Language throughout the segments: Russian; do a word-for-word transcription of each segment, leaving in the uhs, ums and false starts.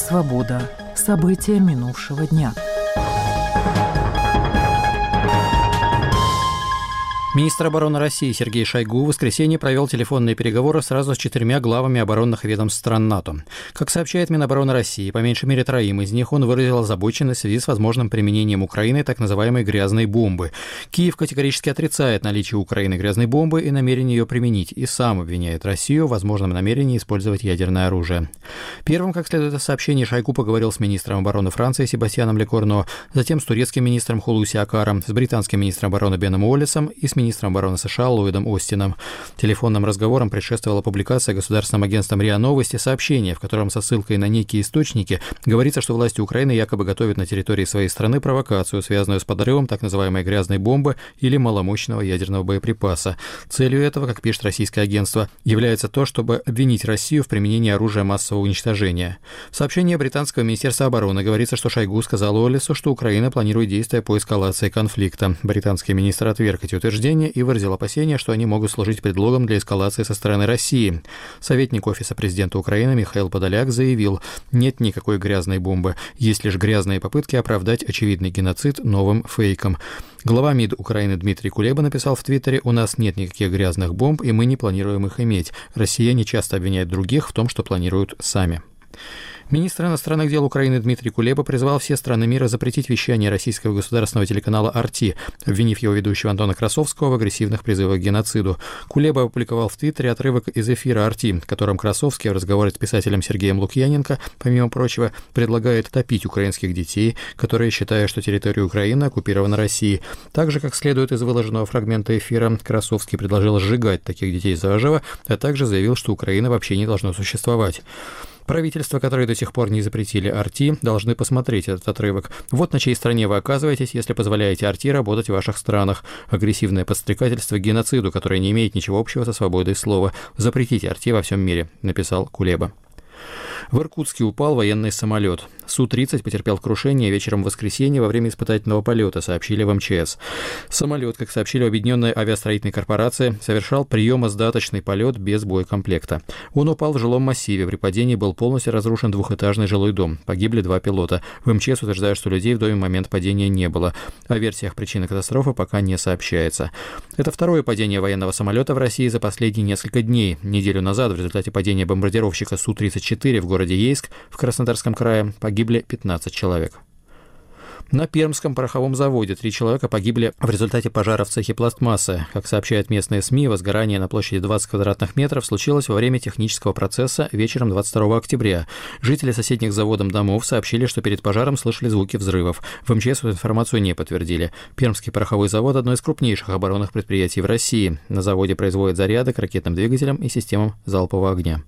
Свобода. События минувшего дня. Министр обороны России Сергей Шойгу в воскресенье провел телефонные переговоры сразу с четырьмя главами оборонных ведомств стран НАТО. Как сообщает Минобороны России, по меньшей мере троим из них он выразил озабоченность в связи с возможным применением Украиной так называемой «грязной бомбы». Киев категорически отрицает наличие у Украины грязной бомбы и намерение ее применить, и сам обвиняет Россию в возможном намерении использовать ядерное оружие. Первым, как следует из сообщений, Шойгу поговорил с министром обороны Франции Себастьяном Лекорно, затем с турецким министром Хулуси Акаром, с британским министром обороны Беном Уоллесом и с министром обороны США Ллойдом Остином. Телефонным разговорам предшествовала публикация государственным агентством РИА Новости сообщения, в котором со ссылкой на некие источники говорится, что власти Украины якобы готовят на территории своей страны провокацию, связанную с подрывом так называемой грязной бомбы или маломощного ядерного боеприпаса. Целью этого, как пишет российское агентство, является то, чтобы обвинить Россию в применении оружия массового уничтожения. В сообщении британского министерства обороны говорится, что Шойгу сказал Уоллесу, что Украина планирует действия по эскалации конфликта. Британский министр отверг эти утверждения и выразил опасения, что они могут служить предлогом для эскалации со стороны России. Советник Офиса президента Украины Михаил Подоляк заявил: нет никакой грязной бомбы, есть лишь грязные попытки оправдать очевидный геноцид новым фейком. Глава МИД Украины Дмитрий Кулеба написал в Твиттере: у нас нет никаких грязных бомб, и мы не планируем их иметь. Россияне часто обвиняют других в том, что планируют сами. Министр иностранных дел Украины Дмитрий Кулеба призвал все страны мира запретить вещание российского государственного телеканала эр ти, обвинив его ведущего Антона Красовского в агрессивных призывах к геноциду. Кулеба опубликовал в Твиттере отрывок из эфира эр ти, в котором Красовский в разговоре с писателем Сергеем Лукьяненко, помимо прочего, предлагает топить украинских детей, которые считают, что территория Украины оккупирована Россией. Также, как следует из выложенного фрагмента эфира, Красовский предложил сжигать таких детей заживо, а также заявил, что Украина вообще не должна существовать. Правительства, которые до сих пор не запретили эр ти, должны посмотреть этот отрывок. Вот на чьей стороне вы оказываетесь, если позволяете эр ти работать в ваших странах. Агрессивное подстрекательство к геноциду, которое не имеет ничего общего со свободой слова. Запретите эр ти во всем мире, написал Кулеба. В Иркутске упал военный самолет. Су тридцать потерпел крушение вечером в воскресенье во время испытательного полета, сообщили в эм че эс. Самолет, как сообщили в Объединенной авиастроительной корпорации, совершал приемо-сдаточный полет без боекомплекта. Он упал в жилом массиве. При падении был полностью разрушен двухэтажный жилой дом. Погибли два пилота. В эм че эс утверждают, что людей в доме в момент падения не было. О версиях причины катастрофы пока не сообщается. Это второе падение военного самолета в России за последние несколько дней. Неделю назад в результате падения бомбардировщика Су тридцать четыре в городе Ейск в Краснодарском крае погибли пятнадцать человек. На Пермском пороховом заводе три человека погибли в результате пожара в цехе пластмассы. Как сообщают местные СМИ, возгорание на площади двадцать квадратных метров случилось во время технического процесса вечером двадцать второго октября. Жители соседних с заводом домов сообщили, что перед пожаром слышали звуки взрывов. В эм че эс эту информацию не подтвердили. Пермский пороховой завод – одно из крупнейших оборонных предприятий в России. На заводе производят заряды к ракетным двигателям и системам залпового огня.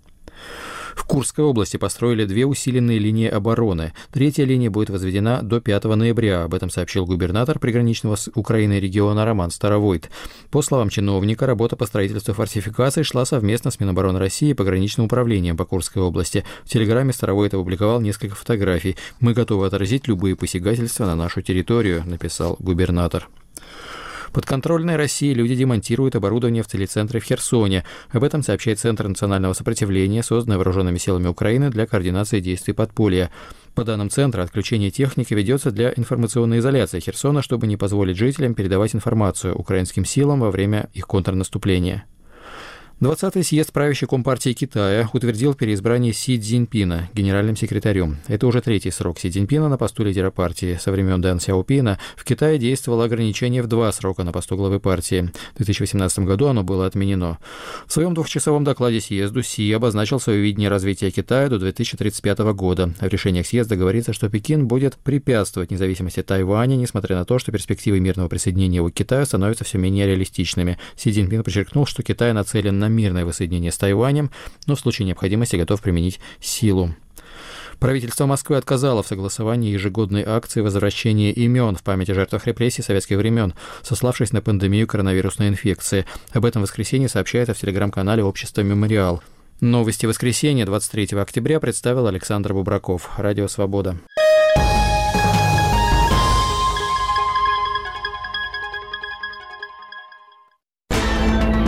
В Курской области построили две усиленные линии обороны. Третья линия будет возведена до пятого ноября. Об этом сообщил губернатор приграничного с Украиной региона Роман Старовойт. По словам чиновника, работа по строительству фортификаций шла совместно с Минобороны России и пограничным управлением по Курской области. В телеграме Старовойт опубликовал несколько фотографий. «Мы готовы отразить любые посягательства на нашу территорию», написал губернатор. Подконтрольной России люди демонтируют оборудование в телецентре в Херсоне. Об этом сообщает Центр национального сопротивления, созданный вооруженными силами Украины для координации действий подполья. По данным Центра, отключение техники ведется для информационной изоляции Херсона, чтобы не позволить жителям передавать информацию украинским силам во время их контрнаступления. двадцатый съезд правящей Компартии Китая утвердил переизбрание Си Цзиньпина генеральным секретарем. Это уже третий срок Си Цзиньпина на посту лидера партии. Со времен Дэн Сяопина в Китае действовало ограничение в два срока на посту главы партии. В две тысячи восемнадцатом году оно было отменено. В своем двухчасовом докладе съезду Си обозначил свое видение развития Китая до две тысячи тридцать пятого года. В решениях съезда говорится, что Пекин будет препятствовать независимости Тайваня, несмотря на то, что перспективы мирного присоединения его к Китаю становятся все менее реалистичными. Си Цзиньпин подчеркнул, что Китай нацелен на мирное воссоединение с Тайванем, но в случае необходимости готов применить силу. Правительство Москвы отказало в согласовании ежегодной акции возвращения имен в память о жертвах репрессий советских времен, сославшись на пандемию коронавирусной инфекции. Об этом в воскресенье сообщает в телеграм-канале общества «Мемориал». Новости воскресенья двадцать третьего октября представил Александр Бубраков. Радио «Свобода».